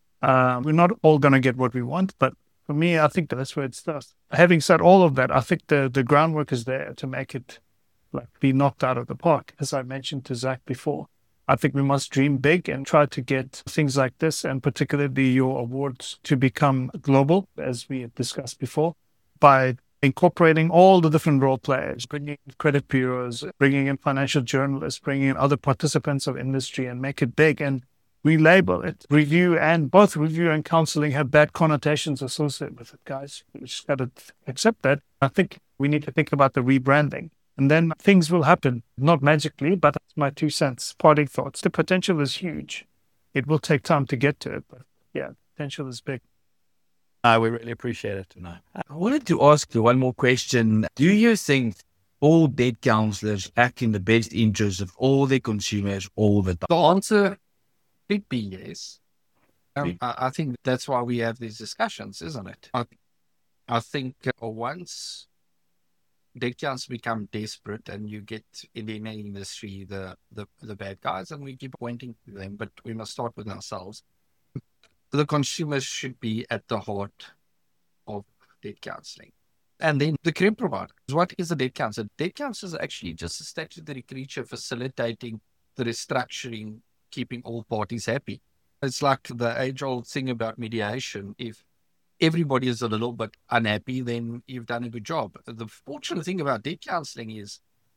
Uh, we're not all going to get what we want, but for me, I think that's where it starts. Having said all of that, I think the, the groundwork is there to make it like be knocked out of the park. As I mentioned to Zach before, I think we must dream big and try to get things like this, and particularly your awards, to become global, as we had discussed before, by incorporating all the different role players, bringing in credit bureaus, bringing in financial journalists, bringing in other participants of industry, and make it big and relabel it. Review and both review and counseling have bad connotations associated with it, guys. We just got to accept that. I think we need to think about the rebranding, and then things will happen, not magically, but that's my two cents, parting thoughts. The potential is huge. It will take time to get to it, but yeah, potential is big. Uh, we really appreciate it tonight. I wanted to ask you one more question. Do you think all debt counselors act in the best interest of all their consumers all the time? The answer could be yes. Um, I, I think that's why we have these discussions, isn't it? I, I think uh, once debt counselors become desperate and you get in any industry the, the, the bad guys, and we keep pointing to them, but we must start with ourselves. The consumers should be at the heart of debt counseling. And then the credit provider. What is a debt counselor? Debt counselor is actually just a statutory creature facilitating the restructuring, keeping all parties happy. It's like the age-old thing about mediation. If everybody is a little bit unhappy, then you've done a good job. The fortunate thing about debt counseling is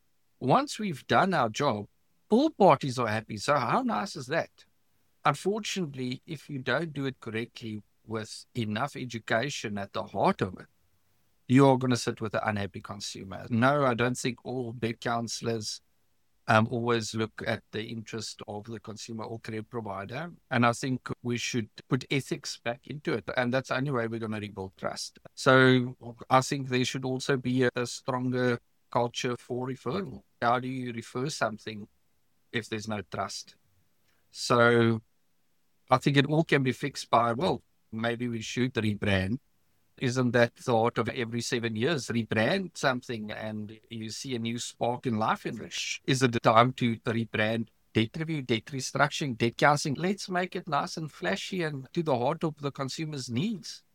once we've done our job, all parties are happy. So how nice is that? Unfortunately, if you don't do it correctly with enough education at the heart of it, you're going to sit with an unhappy consumer. No, I don't think all debt counselors Um, always look at the interest of the consumer or credit provider. And I think we should put ethics back into it. And that's the only way we're going to rebuild trust. So I think there should also be a, a stronger culture for referral. How do you refer something if there's no trust? So I think it all can be fixed by, well, maybe we should rebrand. Isn't that the thought of every seven years, rebrand something and you see a new spark in life in it? Is it the time to rebrand debt review, debt restructuring, debt counseling? Let's make it nice and flashy and to the heart of the consumer's needs.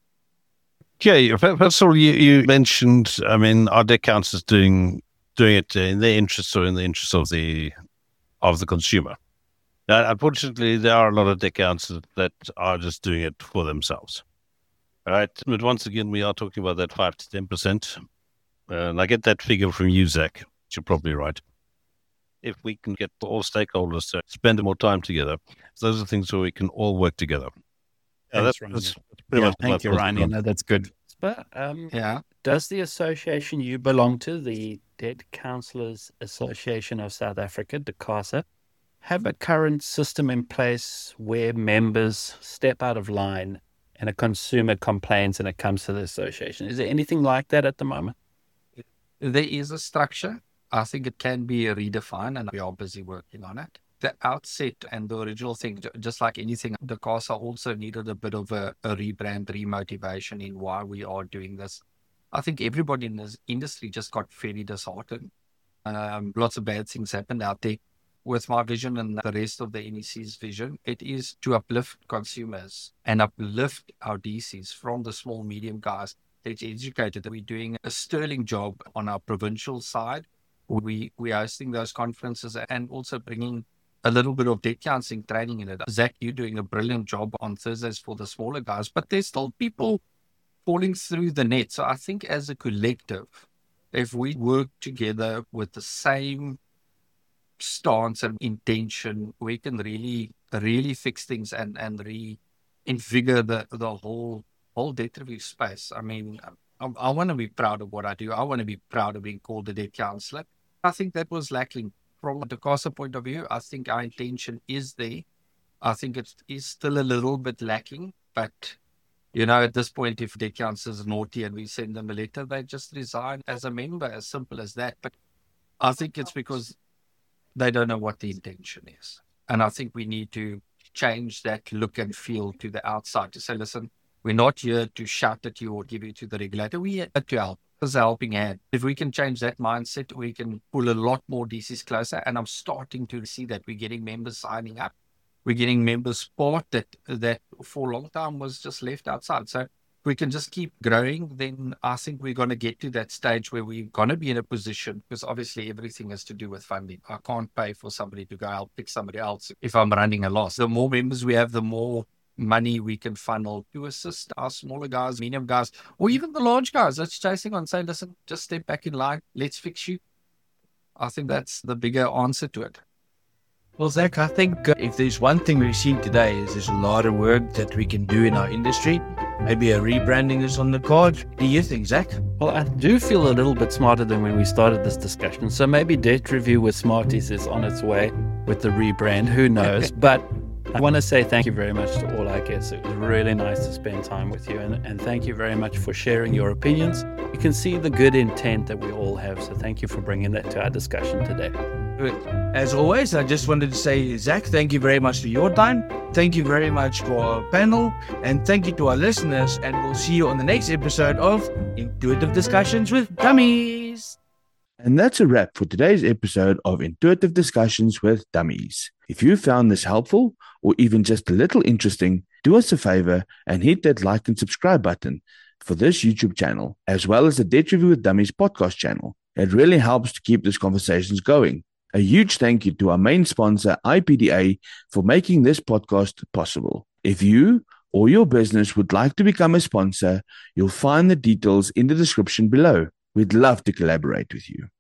Yeah, first of all, you, you mentioned, I mean, are debt counselors doing doing it in their interest or in the interest of the of the consumer? Now, unfortunately, there are a lot of debt counselors that are just doing it for themselves. Right, but once again, we are talking about that five to ten percent, and I get that figure from you, Zach. You're probably right. If we can get all stakeholders to spend more time together, those are things where we can all work together. Yeah, that's, Ryan. that's pretty Yeah, much thank you, what- Ryan. Yeah, no, that's good. But um, Yeah. does the association you belong to, the Debt Counsellors Association of South Africa, DECASA, have a current system in place where members step out of line and a consumer complains and it comes to the association? Is there anything like that at the moment? There is a structure. I think it can be redefined, and we are busy working on it. The outset and the original thing, ju- just like anything, the CASA also needed a bit of a, a rebrand, remotivation in why we are doing this. I think everybody in this industry just got fairly disheartened. Um, lots of bad things happened out there. With my vision and the rest of the N E C's vision, it is to uplift consumers and uplift our D Cs from the small, medium guys that's educated. We're doing a sterling job on our provincial side. We we are hosting those conferences and also bringing a little bit of debt counseling training in it. Zach, you're doing a brilliant job on Thursdays for the smaller guys, but there's still people falling through the net. So I think as a collective, if we work together with the same stance and intention, we can really, really fix things and, and reinvigorate the, the whole, whole debt review space. I mean, I, I want to be proud of what I do. I want to be proud of being called a debt counselor. I think that was lacking from the CASA point of view. I think our intention is there. I think it is still a little bit lacking, but you know, at this point, if debt counselors are naughty and we send them a letter, they just resign as a member, as simple as that. But I think it's because they don't know what the intention is. And I think we need to change that look and feel to the outside to say, listen, we're not here to shout at you or give you to the regulator. We're here to help. As a helping hand. If we can change that mindset, we can pull a lot more D Cs closer. And I'm starting to see that we're getting members signing up. We're getting members support that, that for a long time was just left outside. So if we can just keep growing, then I think we're going to get to that stage where we're going to be in a position, because obviously everything has to do with funding. I can't pay for somebody to go help pick somebody else if I'm running a loss. The more members we have, the more money we can funnel to assist our smaller guys, medium guys, or even the large guys that's chasing on, say, listen, just step back in line. Let's fix you. I think that's the bigger answer to it. Well, Zach, I think uh, if there's one thing we've seen today is there's a lot of work that we can do in our industry. Maybe a rebranding is on the card. What do you think, Zach? Well, I do feel a little bit smarter than when we started this discussion. So maybe Debt Review with Smarties is on its way with the rebrand. Who knows? But I want to say thank you very much to all our guests. It was really nice to spend time with you. And, and thank you very much for sharing your opinions. You can see the good intent that we all have. So thank you for bringing that to our discussion today. As always, I just wanted to say, Zach, thank you very much for your time. Thank you very much to our panel. And thank you to our listeners. And we'll see you on the next episode of Intuitive Discussions with Dummies. And that's a wrap for today's episode of Intuitive Discussions with Dummies. If you found this helpful or even just a little interesting, do us a favor and hit that like and subscribe button for this YouTube channel, as well as the Debt Review with Dummies podcast channel. It really helps to keep these conversations going. A huge thank you to our main sponsor, I P D A, for making this podcast possible. If you or your business would like to become a sponsor, you'll find the details in the description below. We'd love to collaborate with you.